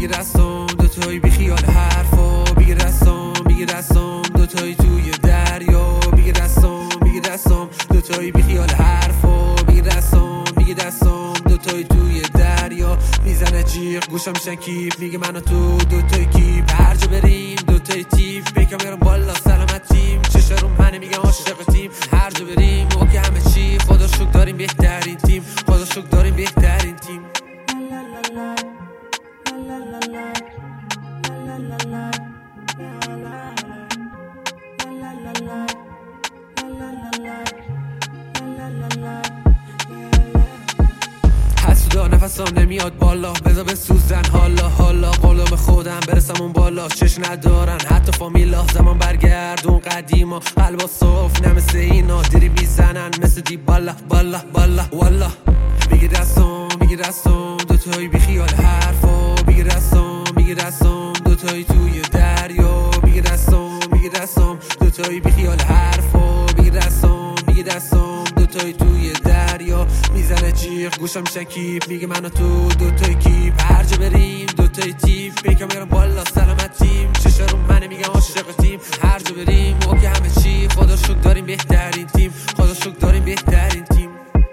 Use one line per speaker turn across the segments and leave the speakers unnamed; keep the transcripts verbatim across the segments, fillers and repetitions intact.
میگه دستم دوتایی بی خیال حرفا، میگه دستم میگه دستم دوتایی توی دریا، میگه دستم میگه دستم دوتایی بی خیال حرفا، میگه دستم میگه دستم دوتایی توی دریا. میزنه جیغ گوشم میشن کیف، میگه من و تو دوتایی کیپ، هر جا بریم دوتایی تیپ، بیکم میرم بالا سلامتیم، چشم رو منه میگه عاشق تیم، هر جا بریم اوکی همه چی، خدا شکر داریم بهترین تیم، خدا شکر داریم بهترین تیم. حسودا نفسم نمیاد بالا، بذار بسوزن حالا حالا، قولم خودم برسم اون بالا، چش ندارن حتی فامیلا، زمان برگردون قدیما، قلبا صاف نه مثل اینا، دیری میزنن مثل دی بالا بالا بالا والا. میگه دستم میگه دستم دوتایی بی خیال حرفا، میگه دستم میگه دستم دوتایی توی دریا، میگه دستم میگه دستم دوتایی بی خیال حرفا، میگه دستم میگه دستم دوتایی توی دریا. میزنه جیغ گوشم میشن کیپ، میگه من و تو دوتایی کیپ، هر جا بریم دوتایی تیپ، بیکم میرم بالا سلامتیم، چشم رو منه میگم عاشق تیم، هر جا بریم اوکی همه چی، خدا شکر داریم بهترین تیم، خدا شکر داریم بهترین تیم.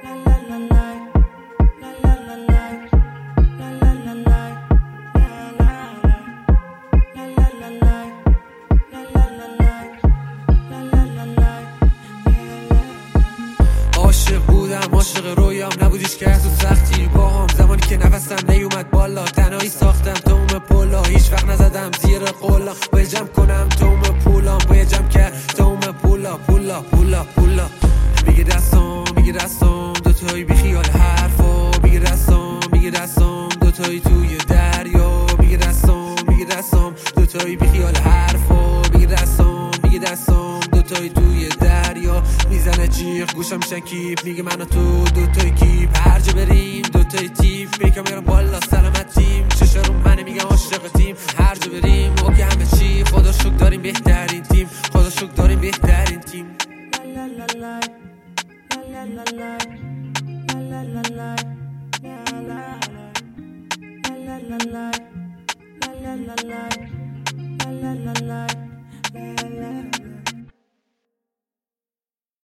عاشق بودم عاشق رویام، نبودیش که از تو سختی با هم، زمانی که نفسم نیومد بالا، تنهایی ساختم توم پولا، هیچ وقت نزدم زیر قولا، باید جمع کنم توم پولام، باید جمع کرد توم پولا پولا پولا پولا. میگه دستم میگه دستم دوتایی بی خیال حرفا، میگه دستم میگه دستم دوتایی توی دریا، میگه دستم میگه دستم دوتایی بی خیال حرفا، میگه دستم میگه دستم دوتایی توی دریا. میزنه جیغ گوشم میشن کیپ، میگه من و تو دوتایی کیپ، هر جا بریم دوتایی تیپ، بیکم میرم بالا سلامتیم، چشم رو منه میگم عاشق تیم، هر جا بریم اوکی همه چی، خدا شکر داریم بهترین تیم، خدا شکر داریم بهترین تیم. La la la la